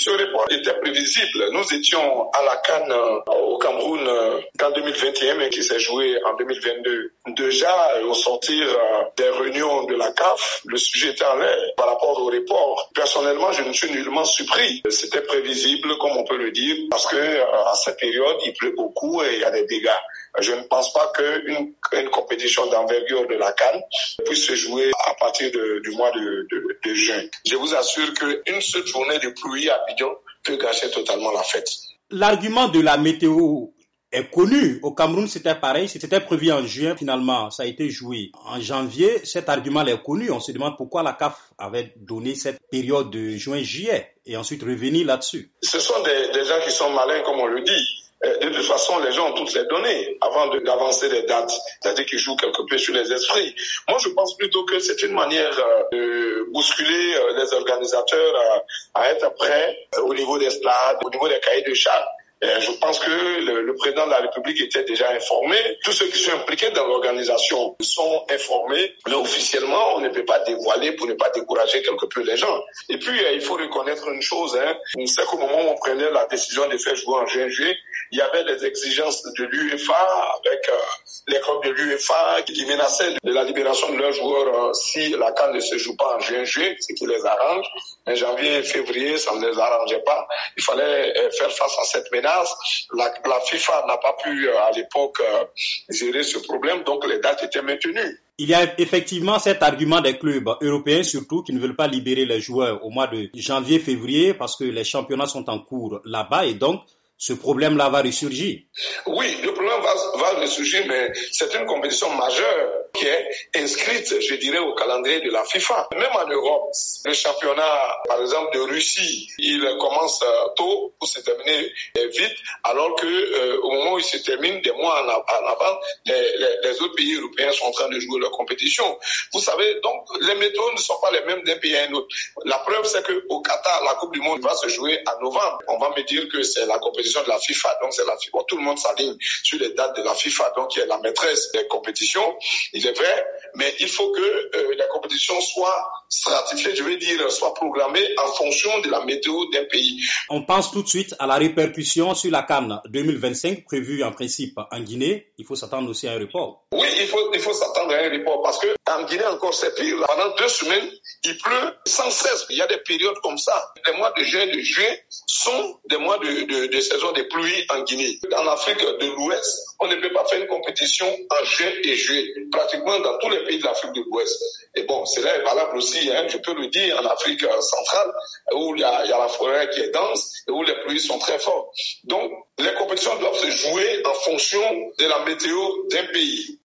Ce report était prévisible. Nous étions à la CAN au Cameroun en 2021, mais qui s'est joué en 2022. Déjà, au sortir des réunions de la CAF, le sujet était en l'air par rapport au report. Personnellement, je ne suis nullement surpris. C'était prévisible, comme on peut le dire, parce que à cette période, il pleut beaucoup et il y a des dégâts. Je ne pense pas qu'une compétition d'envergure de la CAN puisse se jouer à partir du mois de juin. Je vous assure qu'une seule journée de pluie à Abidjan peut gâcher totalement la fête. L'argument de la météo est connu. Au Cameroun, c'était pareil. C'était prévu en juin. Finalement, ça a été joué en janvier. Cet argument est connu. On se demande pourquoi la CAF avait donné cette période de juin-juillet et ensuite revenir là-dessus. Ce sont des gens qui sont malins, comme on le dit. De toute façon, les gens ont toutes les données avant d'avancer les dates, c'est-à-dire qu'ils jouent quelque peu sur les esprits. Moi, je pense plutôt que c'est une manière de bousculer les organisateurs à être prêts au niveau des stades, au niveau des cahiers de charges. Je pense que le président de la République était déjà informé. Tous ceux qui sont impliqués dans l'organisation sont informés, mais officiellement, on ne peut pas dévoiler pour ne pas décourager quelque peu les gens. Et puis, il faut reconnaître une chose, c'est qu'au moment où on prenait la décision de faire jouer en juin-juillet, il y avait des exigences de l'UEFA avec les clubs de l'UEFA qui menaçaient de la libération de leurs joueurs si la CAN ne se joue pas en juin-juillet, ce qui les arrange. En janvier et février, ça ne les arrangeait pas. Il fallait faire face à cette menace. La FIFA n'a pas pu à l'époque gérer ce problème, donc les dates étaient maintenues. Il y a effectivement cet argument des clubs européens surtout qui ne veulent pas libérer les joueurs au mois de janvier-février parce que les championnats sont en cours là-bas et donc ce problème-là va ressurgir. Oui, le problème va ressurgir, mais c'est une compétition majeure qui est inscrite, je dirais, au calendrier de la FIFA. Même en Europe, le championnat, par exemple, de Russie, il commence tôt pour se terminer vite, alors que au moment où il se termine, des mois en avant, les autres pays européens sont en train de jouer leur compétition. Vous savez, donc, les méthodes ne sont pas les mêmes d'un pays à un autre. La preuve, c'est qu'au Qatar, la Coupe du Monde va se jouer en novembre. On va me dire que c'est la compétition de la FIFA, donc c'est la FIFA. Tout le monde s'aligne sur les dates de la FIFA, donc qui est la maîtresse des compétitions, il est vrai, mais il faut que les compétitions soient stratifiées, je veux dire, soient programmées en fonction de la météo d'un pays. On pense tout de suite à la répercussion sur la CAN 2025 prévue en principe en Guinée. Il faut s'attendre aussi à un report. Oui, il faut s'attendre à un report parce que en Guinée encore c'est pire. Pendant 2 semaines, il pleut sans cesse. Il y a des périodes comme ça. Les mois de juin, de juillet sont des mois de saison des pluies en Guinée. En Afrique de l'Ouest, on ne peut pas faire une compétition en juin et juillet, pratiquement dans tous les pays de l'Afrique de l'Ouest. Et bon, cela est valable aussi, je peux le dire, en Afrique centrale, où il y a la forêt qui est dense et où les pluies sont très fortes. Donc, les compétitions doivent se jouer en fonction de la météo d'un pays.